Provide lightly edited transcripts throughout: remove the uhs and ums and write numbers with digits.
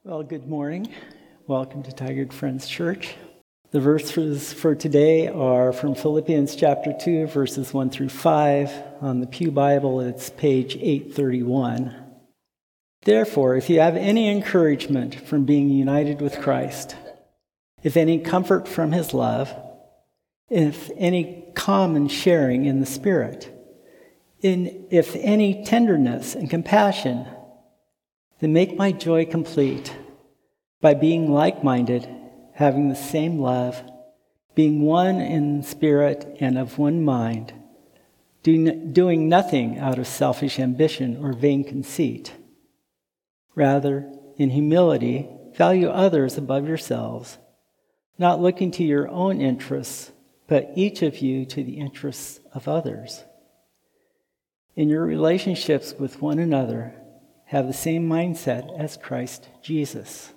Well, good morning. Welcome to Tigard Friends Church. The verses for today are from Philippians chapter 2, verses 1 through 5. On the Pew Bible, it's page 831. Therefore, if you have any encouragement from being united with Christ, if any comfort from his love, if any common sharing in the Spirit, if any tenderness and compassion, then make my joy complete by being like-minded, having the same love, being one in spirit and of one mind, doing nothing out of selfish ambition or vain conceit. Rather, in humility, value others above yourselves, not looking to your own interests, but each of you to the interests of others. In your relationships with one another, have the same mindset as Christ Jesus.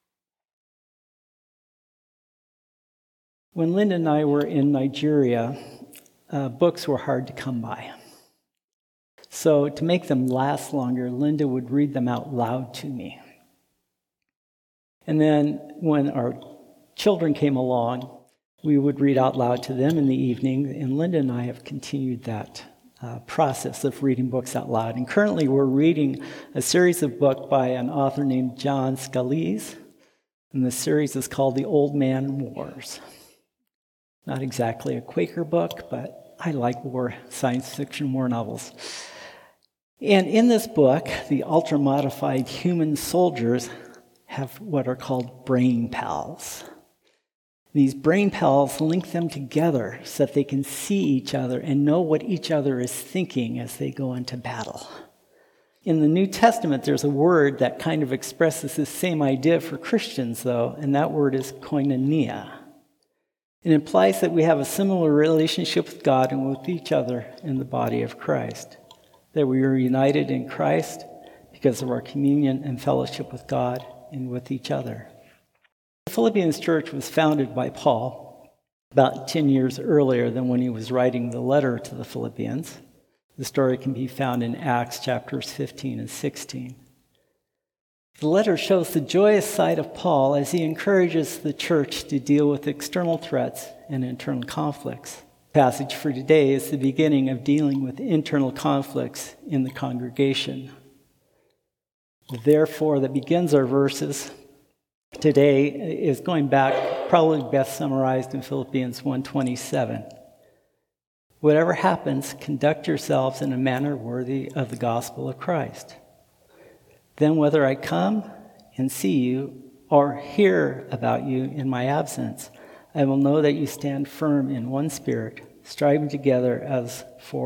When Linda and I were in Nigeria, books were hard to come by. So to make them last longer, Linda would read them out loud to me. And then when our children came along, we would read out loud to them in the evening, and Linda and I have continued that process of reading books out loud. And currently we're reading a series of books by an author named John Scalise, and the series is called The Old Man Wars. Not exactly a Quaker book, but I like science fiction war novels. And in this book, the ultra-modified human soldiers have what are called brain pals. These brain pals link them together so that they can see each other and know what each other is thinking as they go into battle. In the New Testament, there's a word that kind of expresses the same idea for Christians, though, and that word is koinonia. It implies that we have a similar relationship with God and with each other in the body of Christ, that we are united in Christ because of our communion and fellowship with God and with each other. The Philippians church was founded by Paul about 10 years earlier than when he was writing the letter to the Philippians. The story can be found in Acts chapters 15 and 16. The letter shows the joyous side of Paul as he encourages the church to deal with external threats and internal conflicts. The passage for today is the beginning of dealing with internal conflicts in the congregation. Therefore, that begins our verses today is going back, probably best summarized in Philippians 1:27. Whatever happens, conduct yourselves in a manner worthy of the gospel of Christ. Then whether I come and see you or hear about you in my absence, I will know that you stand firm in one spirit, striving together as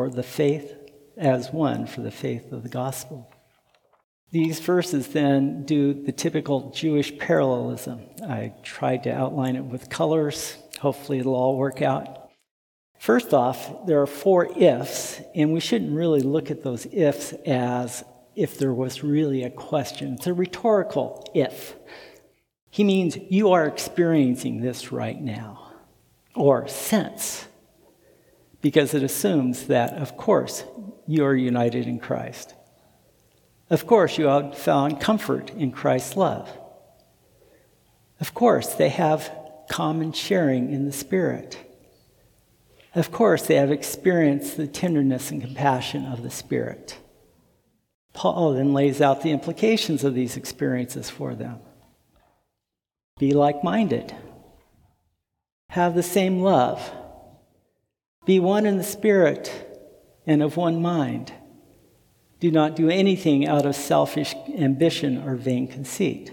one for the faith of the gospel. These verses then do the typical Jewish parallelism. I tried to outline it with colors. Hopefully it'll all work out. First off, there are 4 ifs, and we shouldn't really look at those ifs as if there was really a question. It's a rhetorical if. He means you are experiencing this right now, or since, because it assumes that, of course, you are united in Christ. Of course, you have found comfort in Christ's love. Of course, they have common sharing in the Spirit. Of course, they have experienced the tenderness and compassion of the Spirit. Paul then lays out the implications of these experiences for them. Be like-minded. Have the same love. Be one in the Spirit and of one mind. Do not do anything out of selfish ambition or vain conceit.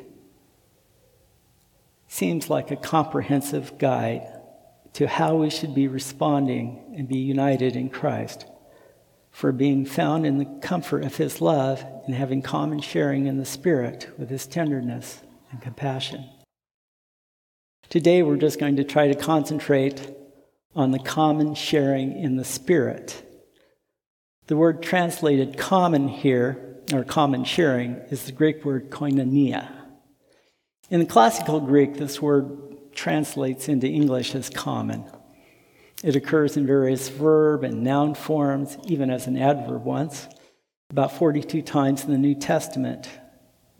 Seems like a comprehensive guide to how we should be responding and be united in Christ, for being found in the comfort of his love and having common sharing in the Spirit with his tenderness and compassion. Today we're just going to try to concentrate on the common sharing in the Spirit. The word translated common here, or common sharing, is the Greek word koinonia. In the classical Greek, this word translates into English as common. It occurs in various verb and noun forms, even as an adverb once, about 42 times in the New Testament,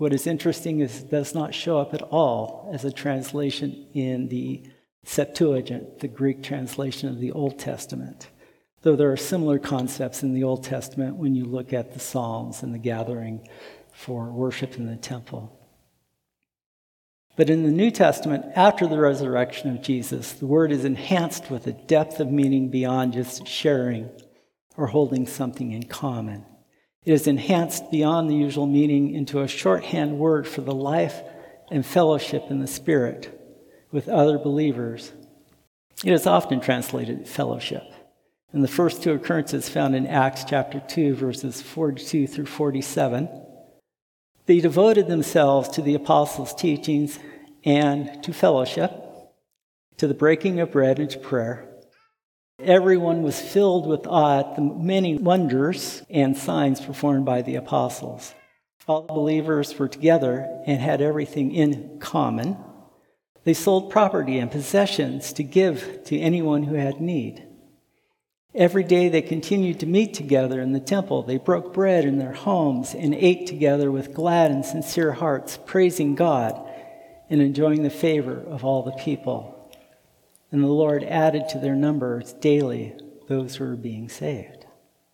What is interesting is it does not show up at all as a translation in the Septuagint, the Greek translation of the Old Testament, though there are similar concepts in the Old Testament when you look at the Psalms and the gathering for worship in the temple. But in the New Testament, after the resurrection of Jesus, the word is enhanced with a depth of meaning beyond just sharing or holding something in common. It is enhanced beyond the usual meaning into a shorthand word for the life and fellowship in the Spirit with other believers. It is often translated fellowship. And the first two occurrences found in Acts chapter 2, verses 42 through 47. They devoted themselves to the apostles' teachings and to fellowship, to the breaking of bread and to prayer. Everyone was filled with awe at the many wonders and signs performed by the apostles. All the believers were together and had everything in common. They sold property and possessions to give to anyone who had need. Every day they continued to meet together in the temple. They broke bread in their homes and ate together with glad and sincere hearts, praising God and enjoying the favor of all the people. And the Lord added to their numbers daily those who were being saved.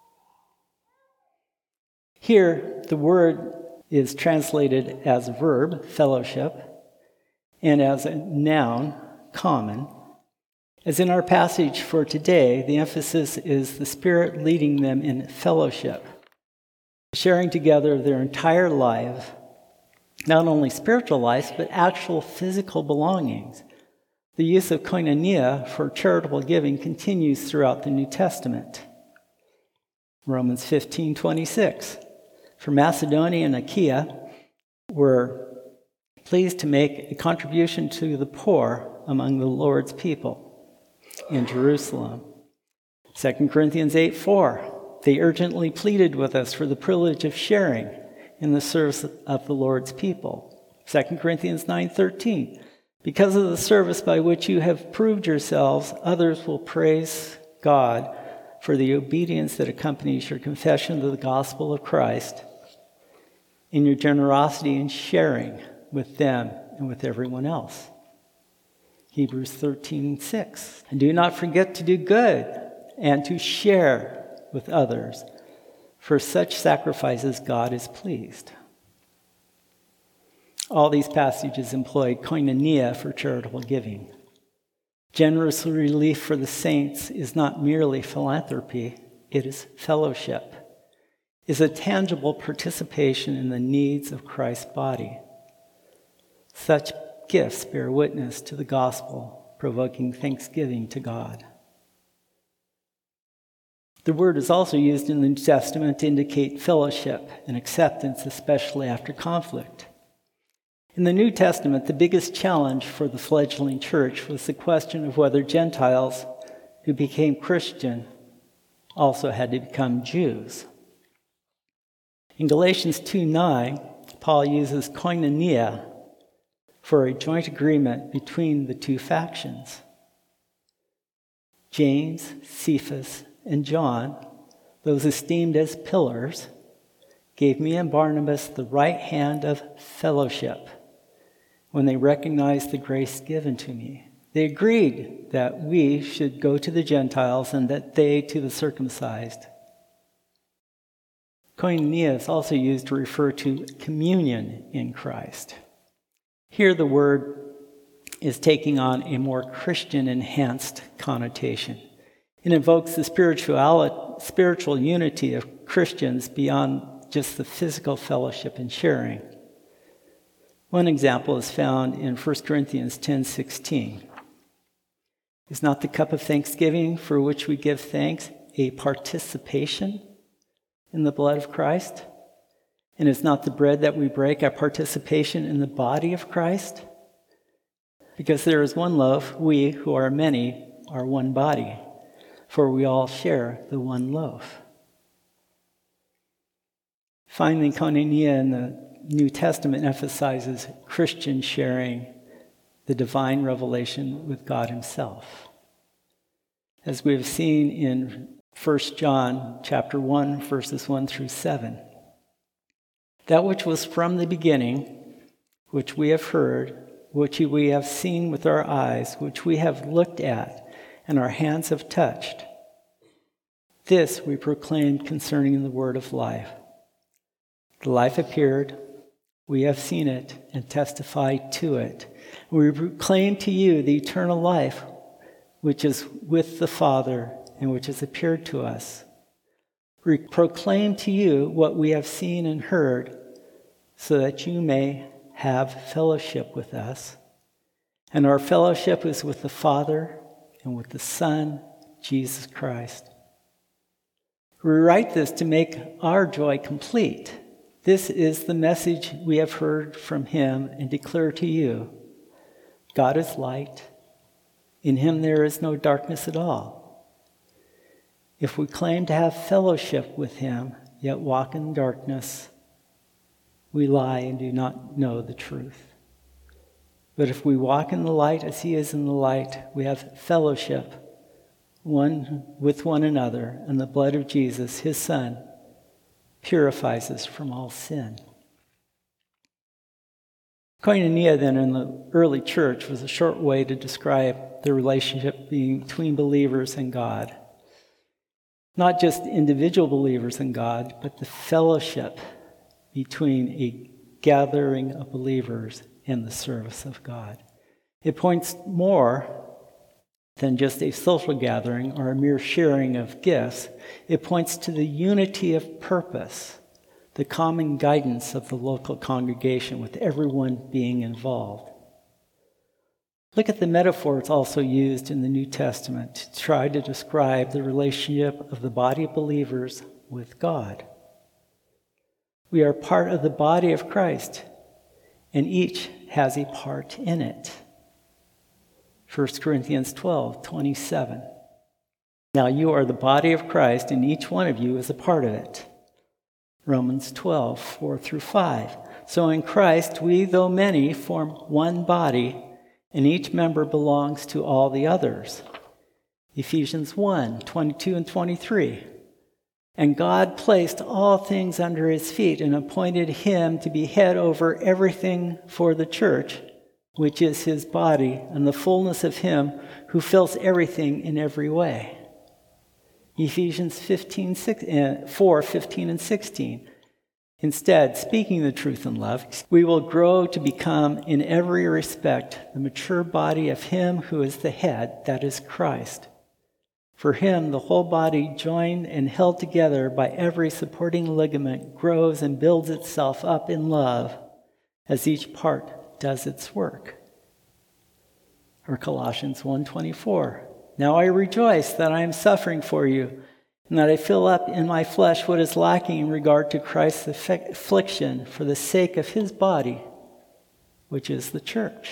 Here, the word is translated as a verb, fellowship, and as a noun, common. As in our passage for today, the emphasis is the Spirit leading them in fellowship, sharing together their entire life, not only spiritual lives, but actual physical belongings. The use of koinonia for charitable giving continues throughout the New Testament. Romans 15:26. For Macedonia and Achaia were pleased to make a contribution to the poor among the Lord's people in Jerusalem. 2 Corinthians 8:4. They urgently pleaded with us for the privilege of sharing in the service of the Lord's people. 2 Corinthians 9:13. Because of the service by which you have proved yourselves, others will praise God for the obedience that accompanies your confession of the gospel of Christ in your generosity in sharing with them and with everyone else. Hebrews 13:6. And do not forget to do good and to share with others, for such sacrifices God is pleased. All these passages employ koinonia for charitable giving. Generous relief for the saints is not merely philanthropy, it is fellowship. It is a tangible participation in the needs of Christ's body. Such gifts bear witness to the gospel, provoking thanksgiving to God. The word is also used in the New Testament to indicate fellowship and acceptance, especially after conflict. In the New Testament, the biggest challenge for the fledgling church was the question of whether Gentiles who became Christian also had to become Jews. In Galatians 2:9, Paul uses koinonia for a joint agreement between the two factions. James, Cephas, and John, those esteemed as pillars, gave me and Barnabas the right hand of fellowship when they recognized the grace given to me. They agreed that we should go to the Gentiles and that they to the circumcised. Koinonia is also used to refer to communion in Christ. Here the word is taking on a more Christian-enhanced connotation. It invokes the spiritual unity of Christians beyond just the physical fellowship and sharing. One example is found in 1 Corinthians 10:16. Is not the cup of thanksgiving for which we give thanks a participation in the blood of Christ? And is not the bread that we break a participation in the body of Christ? Because there is one loaf, we who are many are one body, for we all share the one loaf. Finally, koinonia in the New Testament emphasizes Christian sharing the divine revelation with God himself. As we have seen in 1 John chapter 1, verses 1 through 7. That which was from the beginning, which we have heard, which we have seen with our eyes, which we have looked at, and our hands have touched. This we proclaimed concerning the word of life. The life appeared, we have seen it, and testified to it. We proclaim to you the eternal life, which is with the Father, and which has appeared to us. We proclaim to you what we have seen and heard, so that you may have fellowship with us. And our fellowship is with the Father and with the Son, Jesus Christ. We write this to make our joy complete. This is the message we have heard from him and declare to you. God is light. In him there is no darkness at all. If we claim to have fellowship with him, yet walk in darkness, we lie and do not know the truth. But if we walk in the light as he is in the light, we have fellowship one with one another, and the blood of Jesus, his Son, purifies us from all sin. Koinonia, then, in the early church was a short way to describe the relationship between believers and God. Not just individual believers and God, but the fellowship between a gathering of believers in the service of God. It points more than just a social gathering or a mere sharing of gifts. It points to the unity of purpose, the common guidance of the local congregation with everyone being involved. Look at the metaphors also used in the New Testament to try to describe the relationship of the body of believers with God. We are part of the body of Christ, and each has a part in it. 1 Corinthians 12:27. Now you are the body of Christ, and each one of you is a part of it. Romans 12:4-5. So in Christ we, though many, form one body, and each member belongs to all the others. Ephesians 1:22-23. And God placed all things under his feet and appointed him to be head over everything for the church, which is his body, and the fullness of him who fills everything in every way. Ephesians 4:15-16. Instead, speaking the truth in love, we will grow to become, in every respect, the mature body of him who is the head, that is Christ. For him, the whole body, joined and held together by every supporting ligament, grows and builds itself up in love as each part does its work. Or Colossians 1:24. Now I rejoice that I am suffering for you, and that I fill up in my flesh what is lacking in regard to Christ's affliction for the sake of his body, which is the church.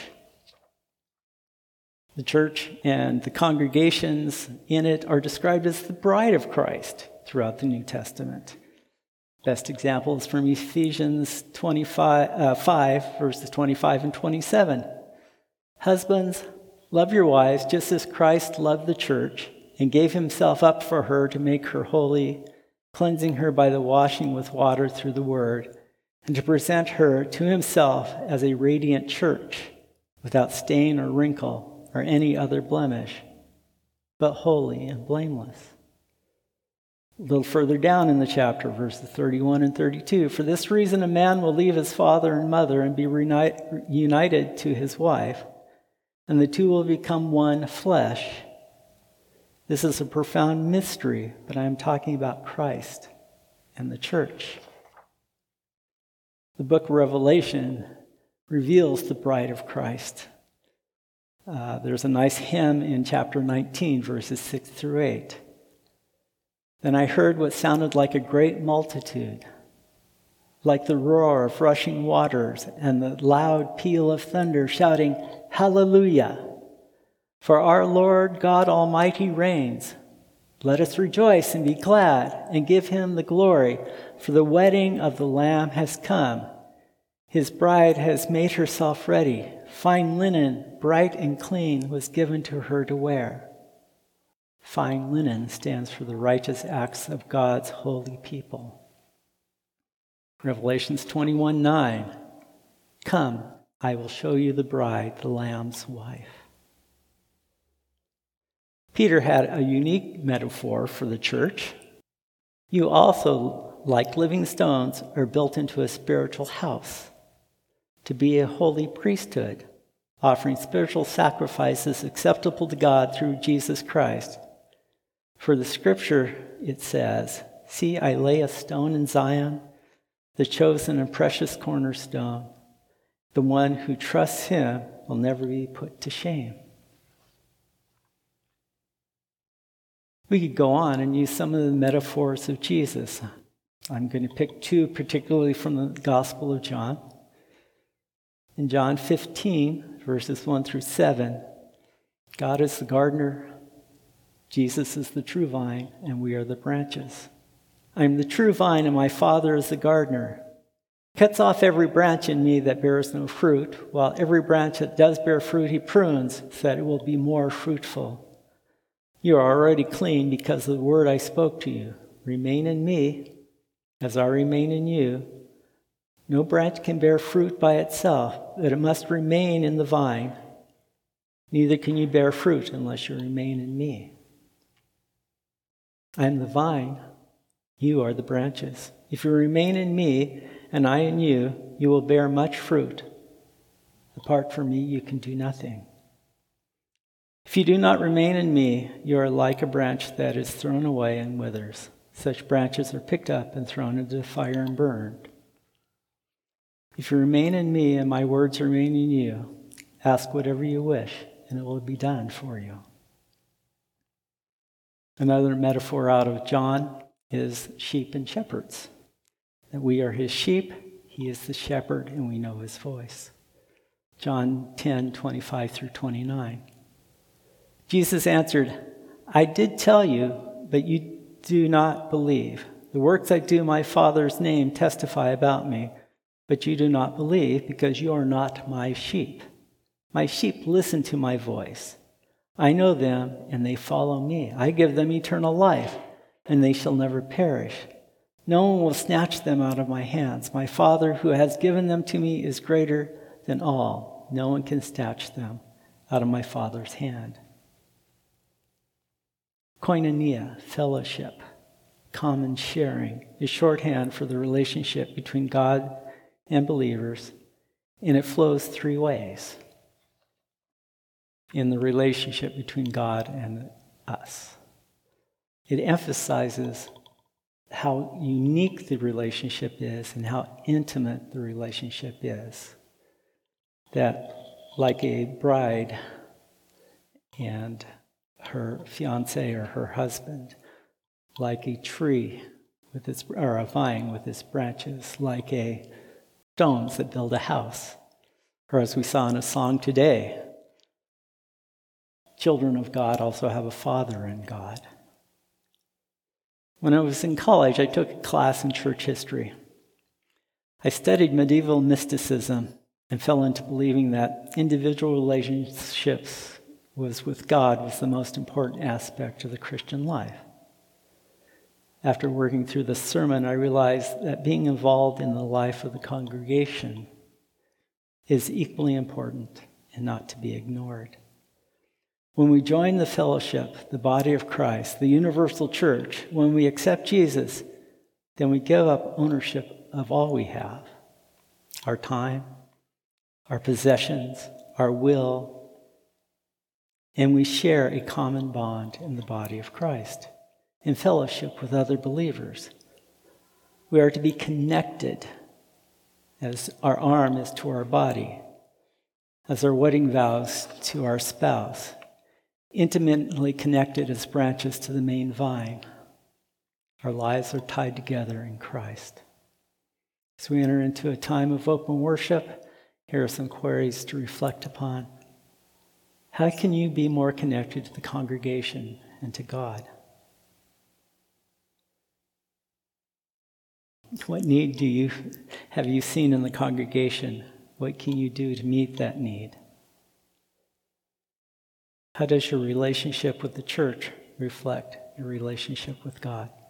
The church and the congregations in it are described as the bride of Christ throughout the New Testament. Best example is from Ephesians 5, verses 25 and 27. Husbands, love your wives just as Christ loved the church and gave himself up for her to make her holy, cleansing her by the washing with water through the word, and to present her to himself as a radiant church, without stain or wrinkle or any other blemish, but holy and blameless. A little further down in the chapter, verses 31 and 32, for this reason a man will leave his father and mother and be united to his wife, and the two will become one flesh. This is a profound mystery, but I am talking about Christ and the church. The book of Revelation reveals the bride of Christ. There's a nice hymn in chapter 19, verses 6-8. Then I heard what sounded like a great multitude, like the roar of rushing waters and the loud peal of thunder, shouting, Hallelujah! For our Lord God Almighty reigns. Let us rejoice and be glad and give him the glory, for the wedding of the Lamb has come. His bride has made herself ready. Fine linen, bright and clean, was given to her to wear. Fine linen stands for the righteous acts of God's holy people. Revelations 21:9. Come, I will show you the bride, the Lamb's wife. Peter had a unique metaphor for the church. You also, like living stones, are built into a spiritual house to be a holy priesthood, offering spiritual sacrifices acceptable to God through Jesus Christ. For the scripture, it says, see, I lay a stone in Zion, the chosen and precious cornerstone. The one who trusts him will never be put to shame. We could go on and use some of the metaphors of Jesus. I'm going to pick two, particularly from the Gospel of John. In John 15, verses 1 through 7, God is the gardener, Jesus is the true vine, and we are the branches. I am the true vine, and my Father is the gardener. He cuts off every branch in me that bears no fruit, while every branch that does bear fruit he prunes, so that it will be more fruitful. You are already clean because of the word I spoke to you. Remain in me, as I remain in you. No branch can bear fruit by itself, but it must remain in the vine. Neither can you bear fruit unless you remain in me. I am the vine, you are the branches. If you remain in me, and I in you, you will bear much fruit. Apart from me, you can do nothing. If you do not remain in me, you are like a branch that is thrown away and withers. Such branches are picked up and thrown into the fire and burned. If you remain in me and my words remain in you, ask whatever you wish, and it will be done for you. Another metaphor out of John is sheep and shepherds. That we are his sheep, he is the shepherd, and we know his voice. John 10:25 through 29. Jesus answered, I did tell you, but you do not believe. The works I do in my Father's name testify about me, but you do not believe because you are not my sheep. My sheep listen to my voice. I know them, and they follow me. I give them eternal life, and they shall never perish. No one will snatch them out of my hands. My Father who has given them to me is greater than all. No one can snatch them out of my Father's hand. Koinonia, fellowship, common sharing, is shorthand for the relationship between God and believers, and it flows three ways in the relationship between God and us. It emphasizes how unique the relationship is and how intimate the relationship is. That like a bride and her fiancé or her husband, like a tree with its, or a vine with its branches, like a stones that build a house, or as we saw in a song today, children of God also have a father in God. When I was in college, I took a class in church history. I studied medieval mysticism and fell into believing that individual relationships with God was the most important aspect of the Christian life. After working through this sermon, I realized that being involved in the life of the congregation is equally important and not to be ignored. When we join the fellowship, the body of Christ, the universal church, when we accept Jesus, then we give up ownership of all we have, our time, our possessions, our will, and we share a common bond in the body of Christ, in fellowship with other believers. We are to be connected as our arm is to our body, as our wedding vows to our spouse, intimately connected as branches to the main vine. Our lives are tied together in Christ. As we enter into a time of open worship, here are some queries to reflect upon. How can you be more connected to the congregation and to God? What need have you seen in the congregation? What can you do to meet that need? How does your relationship with the church reflect your relationship with God?